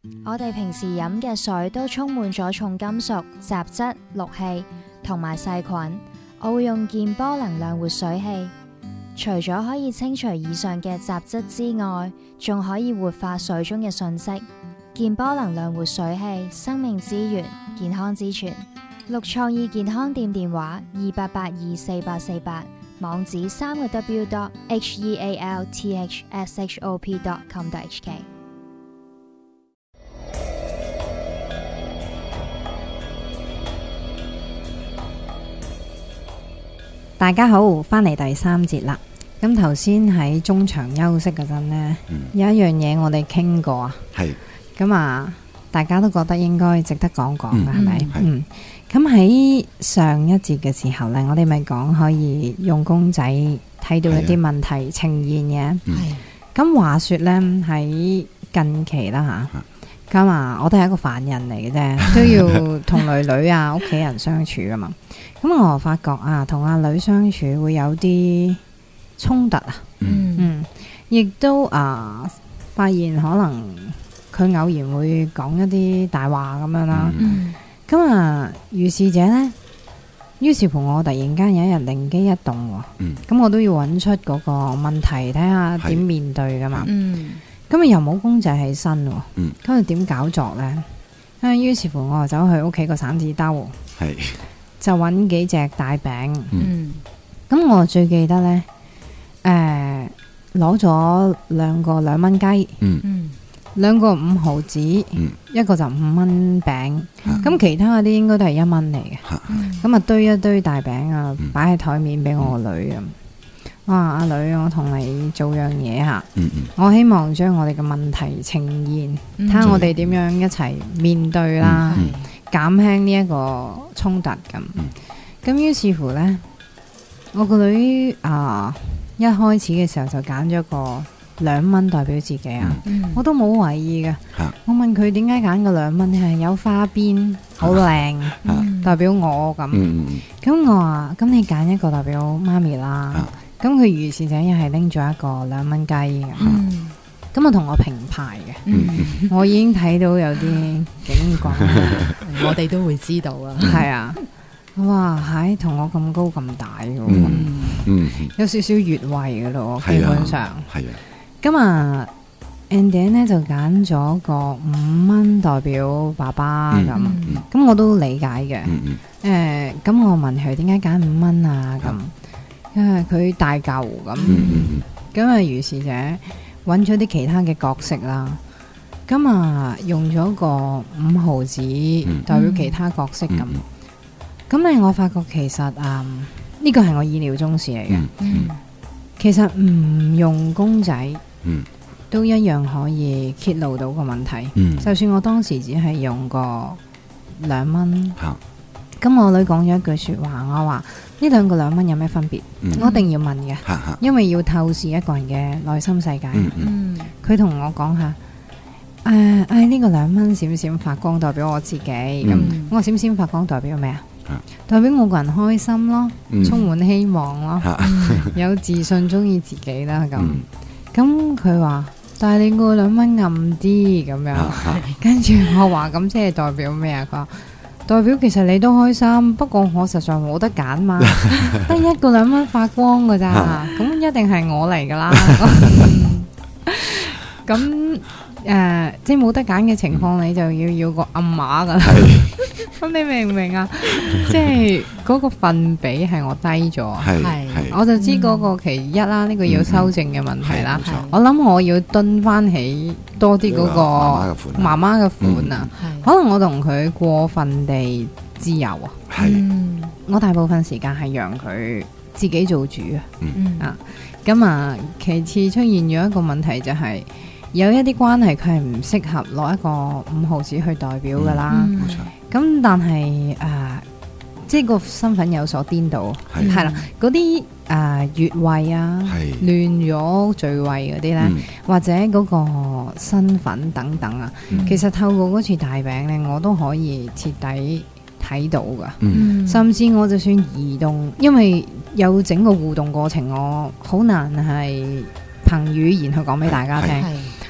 我哋平時飲嘅水都充滿咗重金屬、雜質、氯氣同埋細菌。我會用健波能量活水器，除咗可以清除以上嘅雜質之外，仲可以活化水中嘅訊息。健波能量活水器，生命之源，健康之泉。綠創意健康店電話28824848，網址3w.healthshop.com.hk。 大家好，翻嚟第三節啦。咁頭先喺中場休息嗰陣呢，有一樣嘢我哋傾過啊。 係。 咁啊，大家都覺得應該值得講講嘅，係咪？ 嗯。 咁喺上一節嘅時候呢，我哋咪講可以用公仔睇到一啲問題呈現嘅。係。咁話說呢，喺近期啦吓，咁啊，我都係一個凡人嚟嘅啫，都要同女女啊、屋企人相處噶嘛。咁我發覺啊，同阿女相處會有啲衝突啊。亦都發現可能佢偶然會講一啲大話咁樣啦。咁啊，如是者呢，於是乎我突然間有一日靈機一動喎。咁我都要揾出嗰個問題，睇下點面對噶嘛。咁啊又冇公仔喺身喎。咁啊點搞作呢？於是乎我就走去屋企個散紙兜，就揾幾隻大餅。咁我最記得呢，攞咗兩個2蚊雞，兩個5毫子，一個就5蚊餅。咁其他嗰啲應該都係1蚊嚟嘅。咁啊堆一堆大餅啊，擺喺台面俾我個女咁。哇！阿女，我同你做樣嘢吓，我希望將我哋嘅問題呈現，睇下我哋點樣一齊面對啦，減輕呢一個衝突咁。咁於是乎呢，我個女一開始嘅時候就揀咗個2蚊代表自己啊。我都冇懷疑嘅。我問佢點解揀個2蚊，係有花邊，好靚，代表我咁。咁我話咁你揀一個代表媽咪啦。咁佢如是者又係拎咗一個2蚊雞嘅。咁我同我平排嘅。我已經睇到有啲警覺。 我哋都會知道啊。 係啊。哇！同我咁高咁大嘅喎。有少少越位嘅咯，基本上。係啊。咁啊 Andy 呢就揀咗個5蚊代表爸爸咁。咁我都理解嘅。咁我問佢點解揀5蚊啊？咁因為佢大嚿咁。咁啊如是者揾咗啲其他嘅角色啦。咁啊用咗個5毫子代表其他角色咁。咁咧，我發覺其實呢個係我意料中事嚟嘅。其實唔用公仔，都一樣可以揭露到個問題。就算我當時只係用個2蚊，咁我女講咗一句說話，我話呢兩個2蚊有咩分別？我一定要問嘅，因為要透視一個人嘅內心世界。佢同我講下。呢個2蚊閃閃發光代表我自己。咁我話閃閃發光代表咩啊？代表我個人開心咯，充滿希望咯，有自信，中意自己啦咁。咁佢話，但係你個2蚊暗啲咁樣。跟住我話咁即係代表咩啊？佢話代表其實你都開心，不過我實在冇得揀嘛，得一個2蚊發光噶咋，咁一定係我嚟噶啦。咁即係冇得揀嘅情況，你就要個暗碼噶啦。咁你明唔明啊？即係嗰個份比係我低咗，我就知嗰個其一啦，呢個要修正嘅問題啦。我諗我要蹲翻起多啲嗰個媽媽嘅款啊。可能我同佢過分地自由啊。我大部分時間係讓佢自己做主啊。咁啊，其次出現咗一個問題就係。有一啲關係佢係唔適合攞一個5毫子去代表噶啦。咁但係即係個身份有所顛倒，係啦，嗰啲越位啊，亂咗序位嗰啲呢，或者嗰個身份等等啊，其實透過嗰次大餅呢，我都可以徹底睇到噶。甚至我就算移動，因為有整個互動過程，我好難係憑語言去講俾大家聽。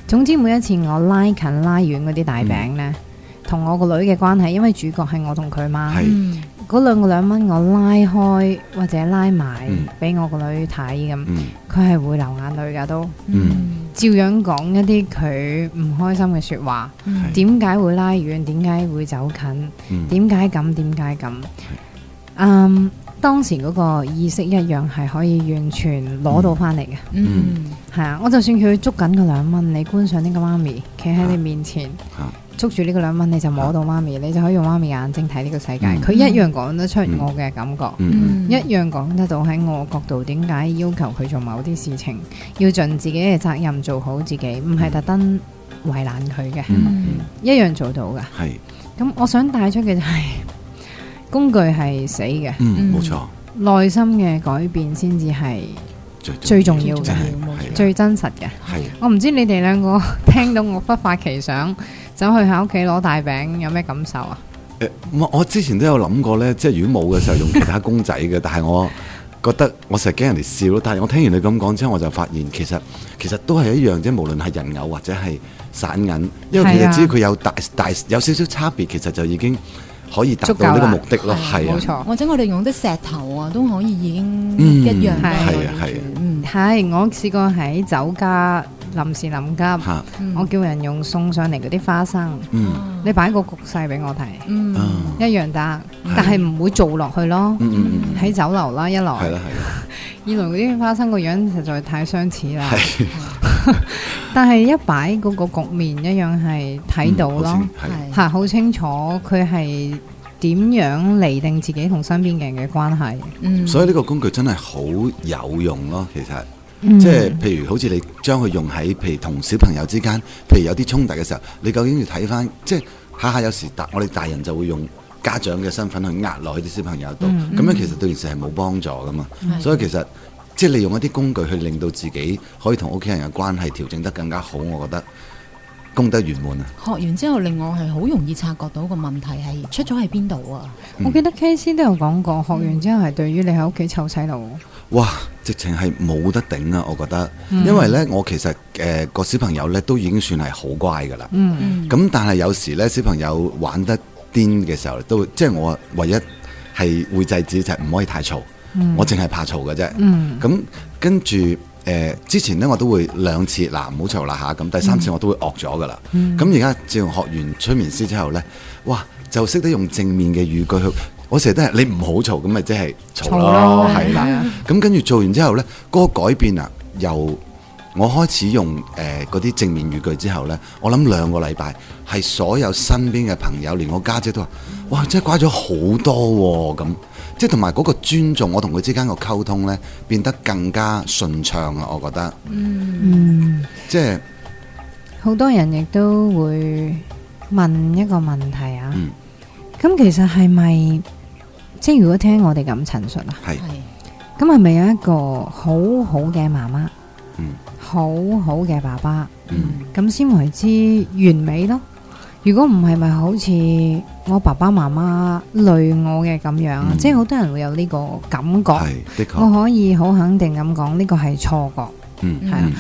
總之每一次我拉近拉遠嗰啲大餅呢，同我個女嘅關係，因為主角係我同佢嘛，嗰兩個2蚊我拉開或者拉埋俾我個女睇咁，佢係會流眼淚噶都，照樣講一啲佢唔開心嘅說話，點解會拉遠，點解會走近，點解咁，點解咁，當時嗰個意識一樣係可以完全攞到翻嚟嘅，係啊，我就算佢捉緊個2蚊，你觀賞呢個媽咪企喺你面前。捉住呢個2蚊，你就摸到媽咪，你就可以用媽咪眼睛睇呢個世界。佢一樣講得出我嘅感覺，一樣講得到喺我角度點解要求佢做某啲事情，要盡自己嘅責任做好自己，唔係特登為難佢嘅，一樣做到㗎。咁我想帶出嘅就係工具係死嘅， 冇錯， 內心嘅改變先至係最重要嘅，最真實嘅。我唔知你哋兩個聽到我忽發奇想走去喺屋企攞大餅有咩感受啊？ 我之前都有諗過呢，即係如果冇嘅時候用其他公仔嘅，但係我覺得我成日驚人哋笑咯。但係我聽完你咁講之後，我就發現其實都係一樣啫，無論係人偶或者係散銀，因為其實只要佢有大有少少差別，其實就已經可以達到呢個目的咯。係啊，冇錯。 或者我哋用啲石頭啊，都可以已經一樣。 係我試過喺酒家臨時臨急，我叫人用送上嚟嗰啲花生，你擺個局勢俾我睇，一樣得，但係唔會做落去咯。喺酒樓啦，一來，二來嗰啲花生個樣實在太相似啦。但係一擺嗰個局面一樣係睇到咯，係好清楚佢係點樣釐定自己同身邊嘅人嘅關係。 所以呢個工具真係好有用咯，其實。即係譬如好似你將佢用喺譬如同小朋友之間，譬如有啲衝突嘅時候，你究竟要睇翻，即係下有時我哋大人就會用家長嘅身份去壓落去啲小朋友度，咁樣其實對件事係冇幫助噶嘛。所以其實即係你用一啲工具去令到自己可以同屋企人嘅關係調整得更加好，我覺得功德圓滿啊！ 學完之後令我係好容易察覺到個問題係出咗喺邊度啊！ 我記得 KC 都有講過，學完之後係對於你喺屋企湊細路， 哇！直情係冇得頂啊！我覺得，因為呢，我其實個小朋友呢都已經算係好乖噶啦。咁但係有時呢，小朋友玩得癲嘅時候，都即係我唯一係會制止就係唔可以太嘈。我淨係怕嘈嘅啫。咁跟住之前呢，我都會2次嗱唔好嘈啦嚇，咁第3次我都會惡咗噶啦。咁而家自從學完催眠師之後呢，哇就識得用正面嘅語句去。我成日都係你唔好嘈，咁咪即係嘈咯，係啦。咁跟住做完之後呢，嗰個改變啊，由我開始用嗰啲正面語句之後呢，我諗2個禮拜係所有身邊嘅朋友，連我家姐都話：哇，真係乖咗好多喎！咁即係同埋嗰個尊重，我同佢之間個溝通呢，變得更加順暢啊！我覺得，即係好多人亦都會問一個問題啊。咁其實係咪？即係如果聽我哋咁陳述啊，咁係咪有一個好好嘅媽媽，好好嘅爸爸，咁先為之完美咯？如果唔係，咪好似我爸爸媽媽累我嘅咁樣，即係好多人會有呢個感覺。的確，我可以好肯定咁講，呢個係錯覺。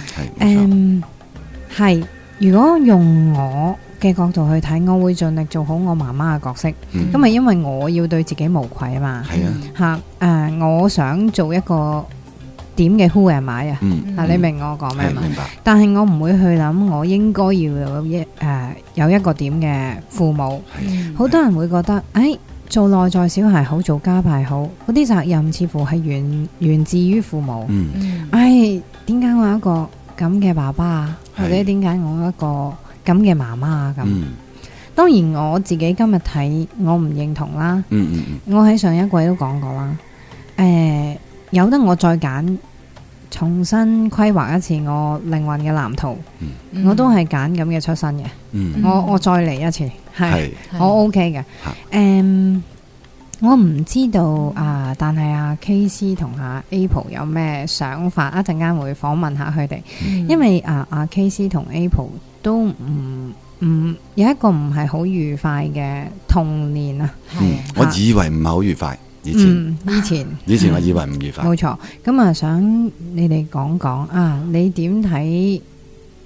係如果用我嘅角度去睇，我會盡力做好我媽媽嘅角色，咁係因為我要對自己無愧啊嘛。我想做一個點嘅 Who am I 啊？你明我講咩嘛？但係我唔會去諗，我應該要有一個點嘅父母。好多人會覺得，做內在小孩好，做家派好，嗰啲責任似乎係源自於父母。點解我有一個咁嘅爸爸啊？或者點解我有一個咁嘅媽媽啊？咁當然我自己今日睇，我唔認同啦。我喺上一季都講過啦。有得我再揀，重新規劃一次我靈魂嘅藍圖，我都係揀咁嘅出身嘅。我再嚟一次，係我 OK 嘅。我唔知道但係阿 KC 同阿 Apple 有咩想法？一陣間會訪問下佢哋，因為阿 KC 同 Apple 都唔有一個唔係好愉快嘅童年啊。 我以為唔係好愉快，以前我以為唔愉快。 冇錯，咁想你哋講講你點睇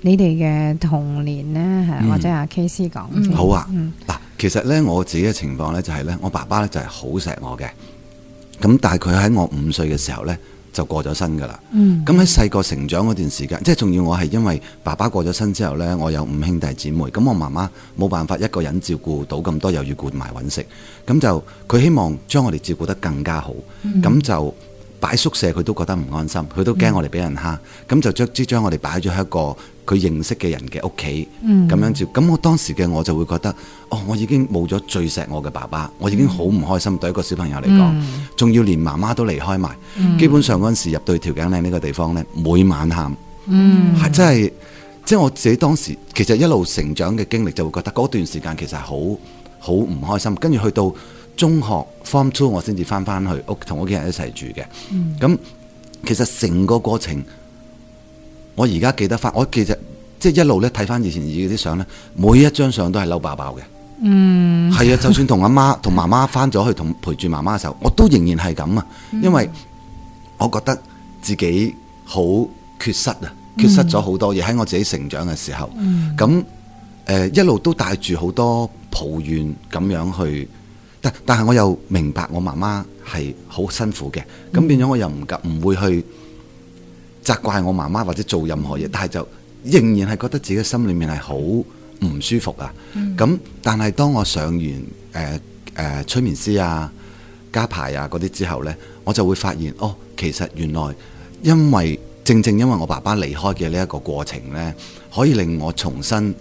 你哋嘅童年呢，或者阿 KC 講。 好啊，嗱，其實呢，我自己嘅情況呢，就係呢，我爸爸呢就係好錫我嘅，咁但係佢喺我5歲嘅時候呢，就過咗身噶啦。咁喺細個成長嗰段時間，即係仲要我係因為爸爸過咗身之後呢，我有5兄弟姊妹，咁我媽媽冇辦法一個人照顧到咁多，又要顧埋揾食，咁就佢希望將我哋照顧得更加好，咁就擺宿舍佢都覺得唔安心，佢都驚我哋俾人蝦，咁就將我哋擺咗喺一個佢認識嘅人嘅屋企，咁樣照。咁我當時嘅我就會覺得，我已經冇咗最錫我嘅爸爸，我已經好唔開心，對一個小朋友嚟講，仲要連媽媽都離開埋，基本上嗰陣時入到調景嶺呢個地方呢，每晚喊，係真係，即係我自己當時其實一路成長嘅經歷就會覺得嗰段時間其實係好唔開心，跟住去到中學 Form 2我先至翻去同屋企人一齊住嘅，咁其實成個過程。我而家記得翻，我其實即係一路咧睇翻以前啲相咧，每一張相都係嬲爆爆嘅。係啊，就算同阿媽同媽媽翻咗去同陪住媽媽嘅時候，我都仍然係咁啊。因為我覺得自己好缺失啊，缺失咗好多嘢喺我自己成長嘅時候。咁一路都帶住好多抱怨咁樣去，但係我又明白我媽媽係好辛苦嘅，咁變咗我又唔會去責怪我媽媽或者做任何嘢，但係就仍然係覺得自己心裏面係好唔舒服啊。咁但係當我上完催眠師啊、家排啊嗰啲之後呢，我就會發現其實原來正因為我爸爸離開嘅呢一個過程呢，可以令我重新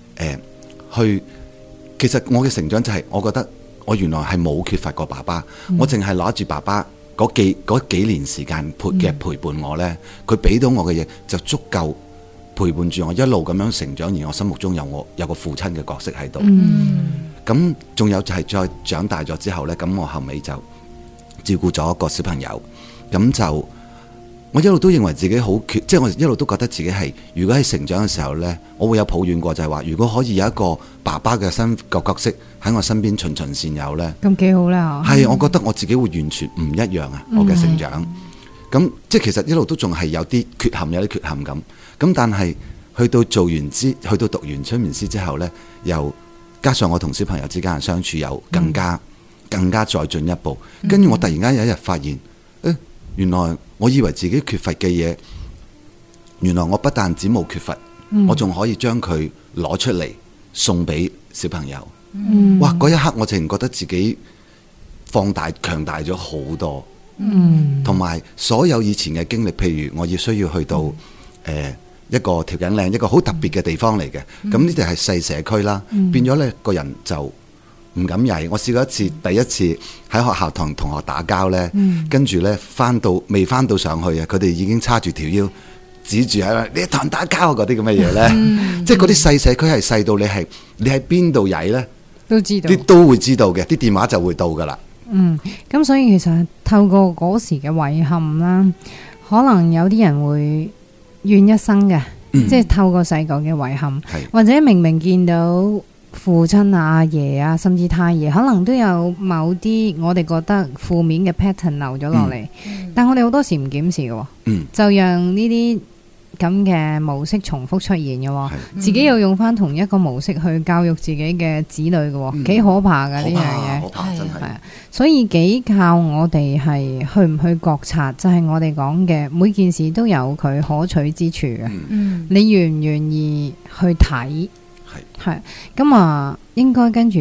其實我嘅成長就係我覺得我原來係冇缺乏過爸爸，我淨係攞住爸爸嗰幾年時間陪伴我呢，佢俾到我嘅嘢就足夠陪伴住我一路咁樣成長，而我心目中有個父親嘅角色喺度。咁仲有就係再長大咗之後呢，咁我後尾就照顧咗一個小朋友，咁就我一路都認為自己好缺，即係我一路都覺得自己係，如果喺成長嘅時候呢，我會有抱怨過，就係話如果可以有一個爸爸嘅角色喺我身邊循循善誘呢， 咁幾好啦。 係，我覺得我自己會完全唔一樣啊！我嘅成長，咁即係其實一路都仲係有啲缺陷咁。咁但係去到讀完催眠師之後呢，又加上我同小朋友之間嘅相處又更加再進一步，跟住我突然間有一日發現，原來我以為自己缺乏嘅嘢，原來我不但止冇缺乏，我仲可以將佢攞出嚟送俾小朋友。哇！嗰一刻我淨係覺得自己放大強大咗好多，同埋所有以前嘅經歷，譬如我需要去到一個調景嶺一個好特別嘅地方嚟嘅，咁呢度係細社區啦，變咗呢個人就唔敢曳。我試過第一次喺學校同同學打交呢，跟住呢未翻到上去啊，佢哋已經叉住條腰指住喺度，你同人打交嗰啲咁嘅嘢呢，即係嗰啲細社區係細到你喺邊度曳呢，都會知道嘅，啲電話就會到噶啦。 咁所以其實透過嗰時嘅遺憾啦，可能有啲人會怨一生嘅，即係透過細個嘅遺憾，或者明明見到父親啊、阿爺啊，甚至太爺，可能都有某啲我哋覺得負面嘅 pattern 留咗落嚟，但我哋好多時唔檢視嘅，就讓呢啲咁嘅模式重複出現嘅，自己又用翻同一個模式去教育自己嘅子女嘅，幾可怕㗎呢樣嘢，係啊，所以幾靠我哋係去唔去覺察，就係我哋講嘅每件事都有佢可取之處嘅，你願唔願意去睇？係咁啊，應該跟住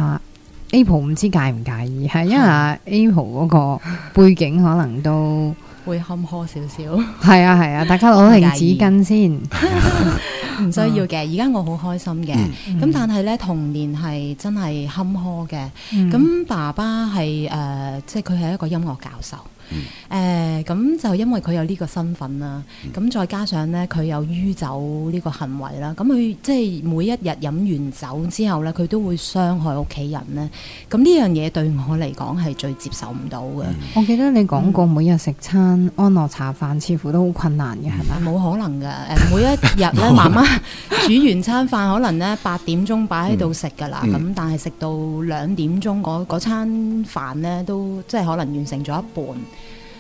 Apple 唔知介唔介意，係因為Apple 嗰個背景可能都會坎坷少少。 係啊，大家攞定紙巾先， 唔需要嘅。而家我好開心嘅，咁但係咧童年係真係坎坷嘅。咁爸爸係即係佢係一個音樂教授。咁就因為佢有呢個身份啦，咁再加上咧佢有酗酒呢個行為啦，咁佢即係每一日飲完酒之後咧，佢都會傷害屋企人咧。咁呢樣嘢對我嚟講係最接受唔到嘅。 我記得你講過每日食餐安樂茶飯似乎都好困難嘅，係咪？ 冇可能㗎。每一日咧媽媽煮完餐飯可能咧8點鐘擺喺度食㗎啦，咁但係食到2點鐘嗰餐飯咧都即係可能完成咗一半。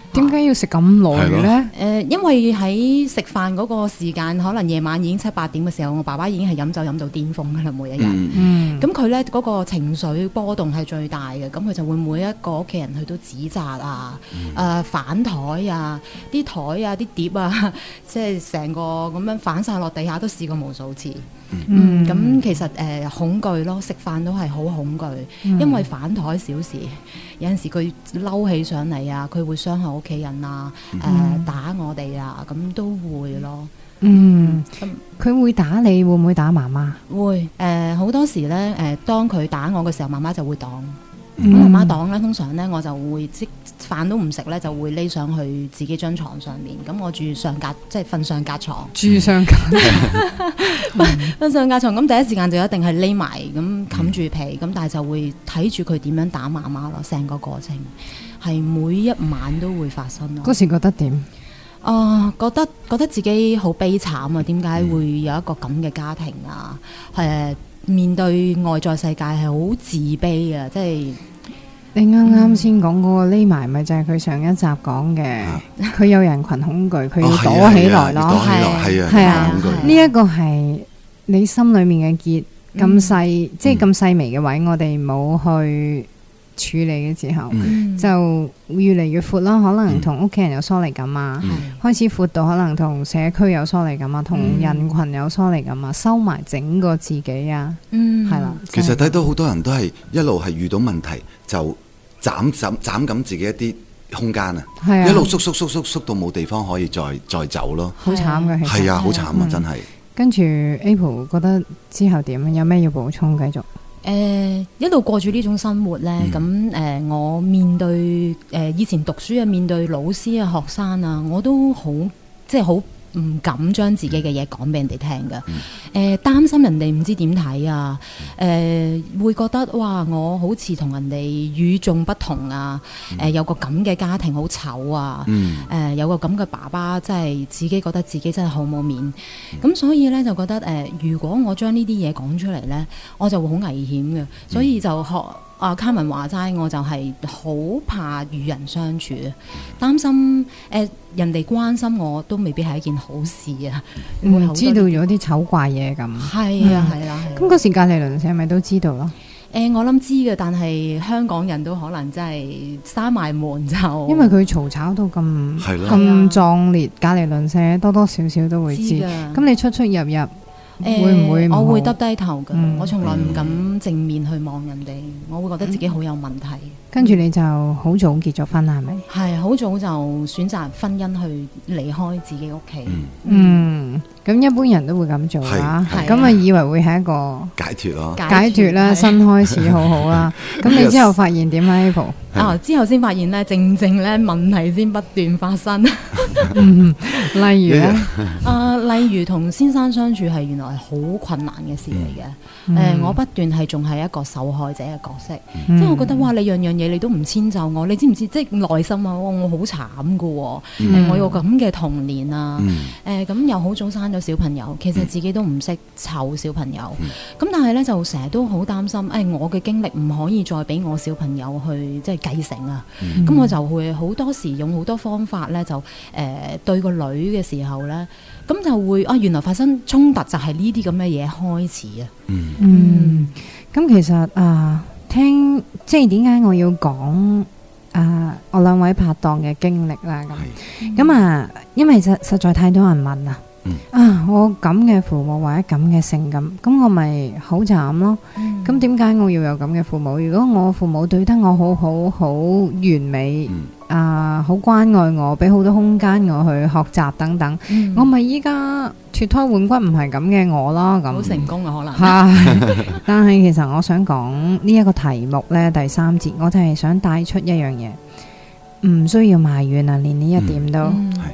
點解要食咁耐咧？ 因為喺食飯嗰個時間，可能夜晚已經7、8點嘅時候，我爸爸已經係飲酒飲到巔峰㗎啦，每一日。咁佢咧嗰個情緒波動係最大嘅，咁佢就會每一個屋企人佢都指責啊，反台啊，啲台啊，啲碟啊，即係成個咁樣反晒落地下，都試過無數次。咁其實恐懼咯，食飯都係好恐懼，因為反台小事，有陣時佢嬲起上嚟啊，佢會傷害屋企人啊，打我哋啊，咁都會咯。 佢會打你，會唔會打媽媽？ 會，好多時咧，當佢打我嘅時候，媽媽就會擋。咁媽媽擋咧，通常咧我就會即飯都唔食咧，就會匿上去自己張床上面。咁我住上格，即係瞓上格床。住上格，瞓上格床。咁第一時間就一定係匿埋咁冚住被，咁但係就會睇住佢點樣打媽媽咯。成個過程係每一晚都會發生咯。 嗰時覺得點？ 覺得自己好悲慘啊！點解會有一個咁嘅家庭啊？面對外在世界係好自卑啊！即係你啱啱先講嗰個匿埋，咪就係佢上一集講嘅，佢有人群恐懼，佢要躲起來咯。係啊，呢一個係你心裏面嘅結咁細，即係咁細微嘅位，我哋冇去處理嘅時候，就越嚟越闊啦。可能同屋企人有疏離感啊，開始闊到可能同社區有疏離感啊，同人群有疏離感啊，收埋整個自己啊，係啦。 其實睇到好多人都係一路係遇到問題就斬緊自己一啲空間啊，一路縮到冇地方可以再走咯。 好慘嘅， 係啊，好慘啊，真係。 跟住 April 覺得之後點？有咩要補充？繼續。 一路過住呢種生活呢，咁我面對以前讀書啊，面對老師啊、學生啊，我都好即係好唔敢將自己嘅嘢講俾人哋聽㗎。擔心人哋唔知點睇啊，會覺得哇，我好似同人哋與眾不同啊，有個咁嘅家庭好醜啊，有個咁嘅爸爸，真係自己覺得自己真係好冇面。咁所以咧就覺得如果我將呢啲嘢講出嚟咧，我就會好危險嘅，所以就學卡文話齋，我就係好怕與人相處，擔心人哋關心我都未必係一件好事啊！ 知道咗啲醜怪嘢咁， 係啊係啦。咁嗰時隔離鄰舍咪都知道咯？ 我諗知嘅，但係香港人都可能真係閂埋門就，因為佢嘈吵到咁壯烈，隔離鄰舍多多少少都會知。咁你出入會唔會？ 我會耷低頭㗎，我從來唔敢正面去望人哋，我會覺得自己好有問題。 跟住你就好早結咗婚啦，係咪？ 係好早就選擇婚姻去離開自己屋企。 咁一般人都會咁做啦，咁啊以為會係一個解脫咯， 解脫啦，新開始好好啦。咁你之後發現點啊 April？ 之後先發現咧，正咧問題先不斷發生。 例如咧， 例如同先生相處係原來係好困難嘅事嚟嘅。我不斷係仲係一個受害者嘅角色，即係我覺得哇，你樣樣嘢你都唔遷就我，你知唔知？即係內心啊，我好慘噶，我有咁嘅童年啊，咁又好早生咗小朋友，其實自己都唔識湊小朋友，咁但係咧就成日都好擔心，我嘅經歷唔可以再俾我小朋友去即係繼承啊，咁我就會好多時用好多方法咧，就對個女嘅時候咧，咁就會原來發生衝突就係呢啲咁嘅嘢開始啊。 咁其實聽即係點解我要講我兩位拍檔嘅經歷啦，咁因為實在太多人問啦。我咁嘅父母或者咁嘅性咁我咪好慘咯。咁點解我要有咁嘅父母？如果我父母對得我好完美，好關愛我，俾好多空間我去學習等等，我咪依家脫胎換骨唔係咁嘅我啦。咁好成功啊，可能。 但係其實我想講呢一個題目呢，第3節我就係想帶出一樣嘢，唔需要埋怨啊，連呢一點都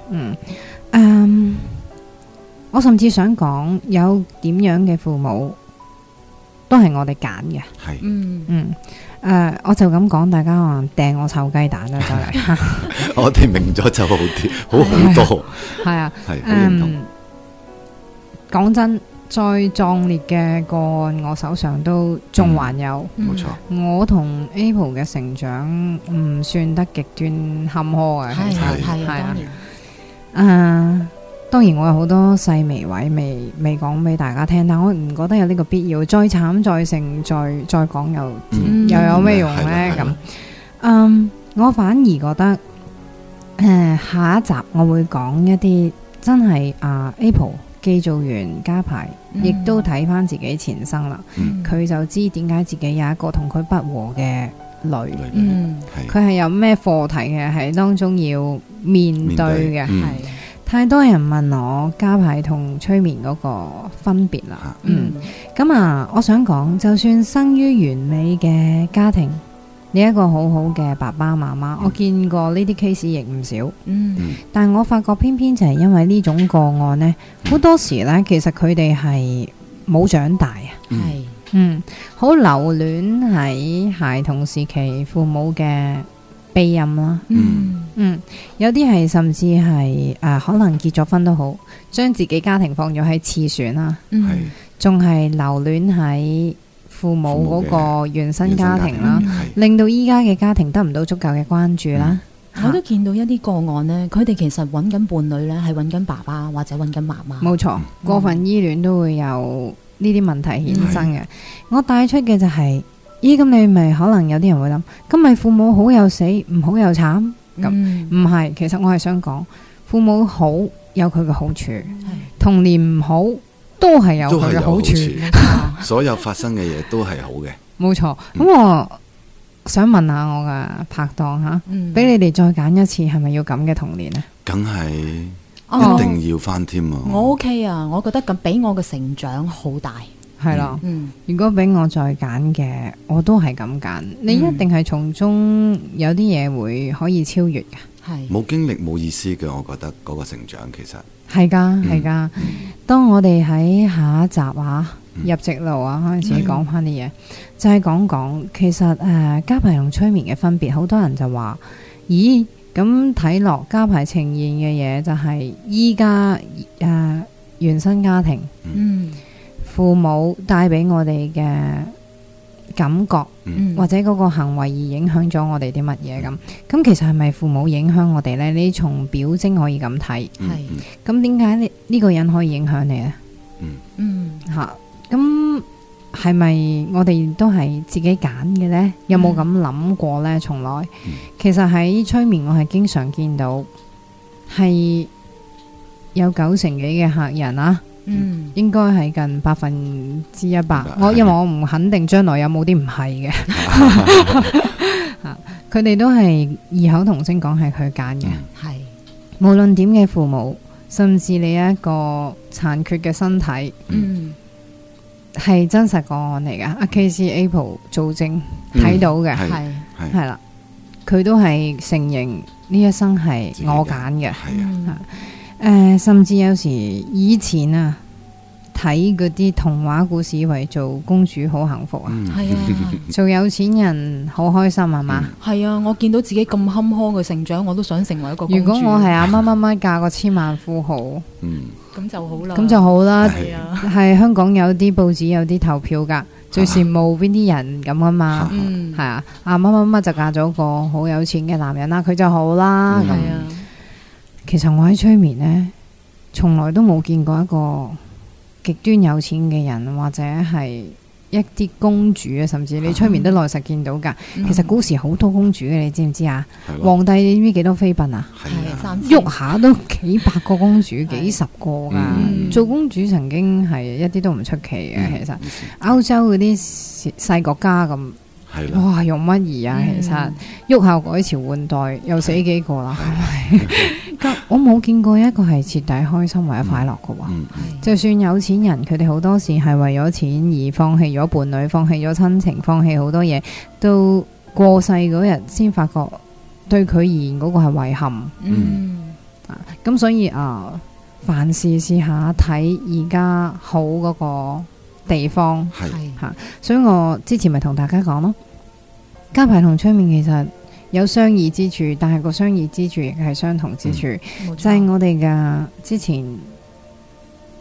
我甚至想講，有點樣嘅父母都係我哋揀嘅。我就咁講，大家話掟我臭雞蛋啦，就嚟。 我哋明咗就好啲，好多。 係啊，講真， 再壯烈嘅個案，我手上都仲還有。 冇錯。 我同 Apple 嘅成長唔算得極端坎坷嘅，其實係啊。當然我有好多細微位未講俾大家聽，但我唔覺得有呢個必要。再慘再盛再講又有咩用呢？咁我反而覺得下一集我會講一啲真係Apple 既做完家排，亦都睇翻自己前生啦。佢就知點解自己有一個同佢不和嘅女，佢係有咩課題嘅喺當中要面對嘅。太多人問我家排同催眠嗰個分別啦。咁我想講，就算生於完美嘅家庭，你一個好好嘅爸爸媽媽，我見過呢啲 case 亦唔少。但我發覺偏偏就係因為呢種個案呢，好多時呢，其實佢哋係冇長大啊。好留戀喺孩童時期父母嘅庇蔭啦。有啲係甚至係可能結咗婚都好，將自己家庭放咗喺次選啦，仲係留戀喺父母嗰個原生家庭啦，令到依家嘅家庭得唔到足夠嘅關注啦。 我都見到一啲個案呢，佢哋其實揾緊伴侶呢，係揾緊爸爸或者揾緊媽媽。冇錯， 過分依戀都會有呢啲問題衍生嘅。我帶出嘅就係，咁你咪可能有啲人會諗，咁咪父母好又死，唔好又慘。咁唔係，其實我係想講，父母好有佢嘅好處，童年唔好都係有佢嘅好處。 所有發生嘅嘢都係好嘅。 冇錯。咁我想問下我嘅拍檔吓，俾你哋再揀一次，係咪要咁嘅童年呢？ 梗係一定要翻添啊！ 我 OK 啊，我覺得咁俾我嘅成長好大。 係咯，如果俾我再揀嘅，我都係咁揀。你一定係從中有啲嘢會可以超越嘅。 係冇經歷冇意思嘅，我覺得嗰個成長其實係噶。當我哋喺下一集入直路開始講翻啲嘢，就係講其實家排同催眠嘅分別。好多人就話，咦，咁睇落家排呈現嘅嘢就係依家原生家庭。父母帶俾我哋嘅感覺，或者嗰個行為而影響咗我哋啲乜嘢咁。咁其實係咪父母影響我哋呢？你從表徵可以咁睇。咁點解呢個人可以影響你呢？咁係咪我哋都係自己揀嘅呢？有冇咁諗過呢？從來其實喺催眠，我係經常見到係有90%幾嘅客人應該係近100%。因為我唔肯定將來有冇啲唔係嘅，佢哋都係異口同聲講係佢揀嘅。無論點嘅父母，甚至你一個殘缺嘅身體，係真實個案嚟噶。KC Apple 做證睇到嘅，係啦，佢都係承認呢一生係我揀嘅。甚至有時以前睇嗰啲童話故事，以為做公主好幸福做有錢人好開心係嘛？ 係啊，我見到自己咁坎坷嘅成長，我都想成為一個公主。 如果我係阿乜嫁個千萬富豪， 咁就好啦。 咁就好啦。係香港有啲報紙有啲投票噶，最羨慕邊啲人咁啊嘛。係啊，阿乜就嫁咗個好有錢嘅男人啦，佢就好啦。係啊。其實我喺催眠呢，從來都冇見過一個極端有錢嘅人，或者係一啲公主啊，甚至你催眠得耐實見到噶。其實古時好多公主嘅，你知唔知啊？皇帝你知唔知幾多妃嬪啊？喐下都幾百個公主，幾十個噶。做公主曾經係一啲都唔出奇嘅。其實歐洲嗰啲細國家咁。哇，用乜嘢啊？其實喐下改朝換代又死幾個啦，係咪？我冇見過一個係徹底開心或者快樂嘅喎。就算有錢人，佢哋好多時係為咗錢而放棄咗伴侶，放棄咗親情，放棄好多嘢，到過世嗰日先發覺對佢而言嗰個係遺憾。咁所以凡事試下睇而家好嗰個地方。所以我之前咪同大家講咯，家排同催眠其實有相異之處，但係個相異之處亦係相同之處，就係我哋嘅之前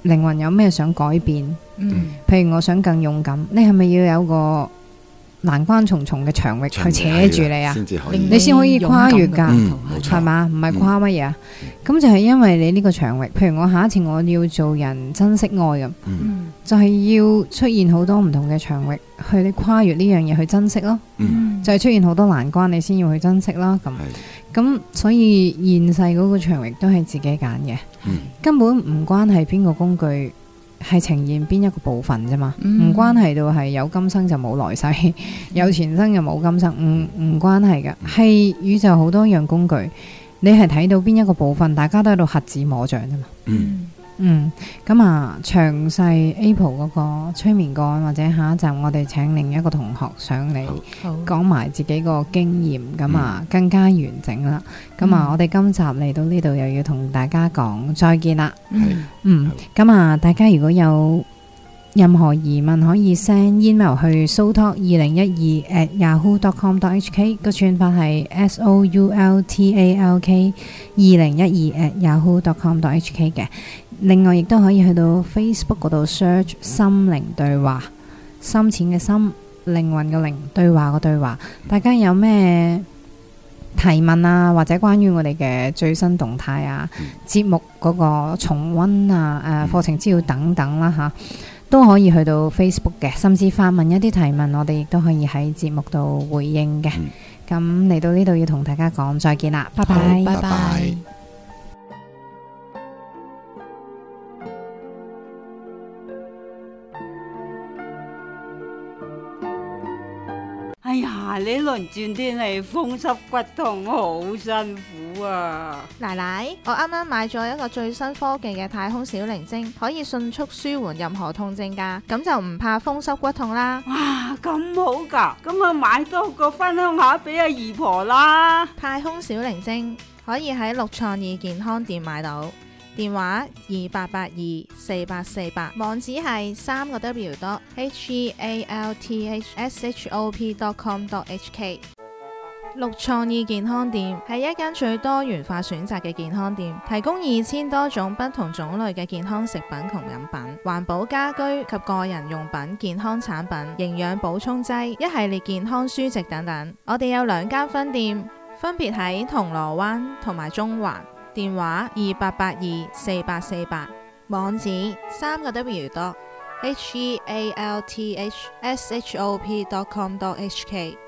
靈魂有咩想改變？譬如我想更勇敢，你係咪要有個難關重重嘅場域去扯住你啊？你先可以跨越噶，係嘛？唔係跨乜嘢啊？咁就係因為你呢個場域，譬如我下一次我要做人珍惜愛咁，就係要出現好多唔同嘅場域去你跨越呢樣嘢去珍惜咯。就係出現好多難關，你先要去珍惜啦。咁所以現世嗰個場域都係自己揀嘅，根本唔關係邊個工具係呈現邊一個部分啫嘛，唔關係到係有今生就冇來世，有前生就冇今生，唔關係嘅，係宇宙好多樣工具，你係睇到邊一個部分，大家都喺度瞎子摸象啫嘛。咁啊，詳細 April 嗰個催眠個案，或者下一集我哋請另一個同學上嚟講埋自己個經驗，咁啊更加完整啦。咁啊，我哋今集嚟到呢度又要同大家講再見啦。咁啊，大家如果有任何疑問可以 send email 去 soultalk2012@yahoo.com.hk， 個串法係 soultalk2012@yahoo.com.hk 嘅。另外亦都可以去到 Facebook 嗰度 search 心靈對話，深淺嘅心，靈魂嘅靈，對話個對話。大家有咩提問啊，或者關於我哋嘅最新動態啊，節目嗰個重溫啊，課程資料等等啦吓，都可以去到 Facebook 嘅，甚至發問一啲提問，我哋亦都可以喺節目度回應嘅。咁嚟到呢度要同大家講再見啦，拜拜， 拜拜。 哎呀，呢輪轉天氣風濕骨痛，好辛苦啊！ 奶奶，我啱啱買咗一個最新科技嘅太空小靈精，可以迅速舒緩任何痛症㗎，咁就唔怕風濕骨痛啦。 哇，咁好㗎！咁啊買多個分享下俾阿姨婆啦。 太空小靈精可以喺六創意健康店買到。電話28824848，網址係3個W.healthshop.com.hk。六創意健康店係一間最多元化選擇嘅健康店，提供2000多種不同種類嘅健康食品同飲品、環保家居及個人用品、健康產品、營養補充劑、一系列健康書籍等等。我哋有2間分店，分別喺銅鑼灣同埋中環。電話28824848，網址3個W.healthshop.com.hk。